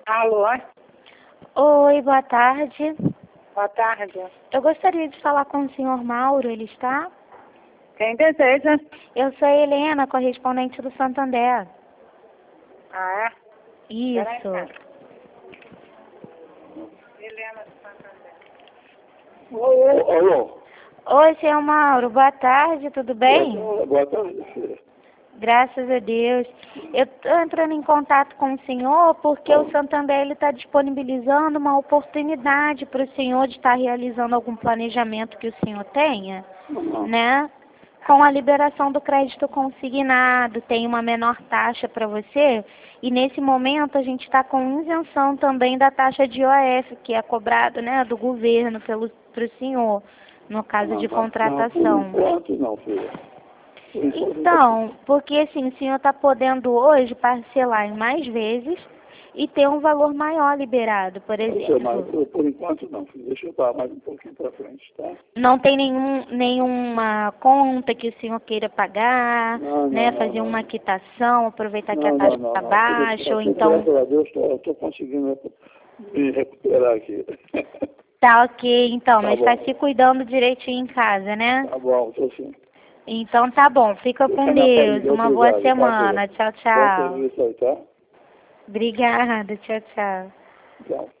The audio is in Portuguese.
Alô? Oi, boa tarde. Boa tarde. Eu gostaria de falar com o senhor Mauro, ele está? Quem deseja? Eu sou a Helena, correspondente do Santander. Ah, é? Isso. Helena do Santander. Alô? Oi, senhor Mauro, boa tarde, tudo bem? Boa tarde, filha. Graças a Deus. Eu estou entrando em contato com o senhor porque o Santander está disponibilizando uma oportunidade para o senhor de estar realizando algum planejamento que o senhor tenha, né? Com a liberação do crédito consignado, tem uma menor taxa para você. E nesse momento a gente está com isenção também da taxa de IOF, que é cobrado, né, do governo para o senhor, no caso de contratação. Por enquanto não, filha. Então, porque assim, o senhor está podendo hoje parcelar em mais vezes e ter um valor maior liberado, por exemplo. Por enquanto não, filha. Deixa eu dar mais um pouquinho para frente, tá? Não tem nenhuma conta que o senhor queira pagar, né? Fazer uma quitação, aproveitar que a taxa está baixa, ou então... Graças a Deus, eu estou conseguindo me recuperar aqui. Tá ok, então, Tá mas bom. está se cuidando direitinho em casa, né? Tá bom, estou sim. Então tá bom, fica com Fica na Deus, família, uma boa obrigado, semana, tá, tchau, Bom tchau. serviço aí, tá? Obrigada, tchau, tchau. Tchau.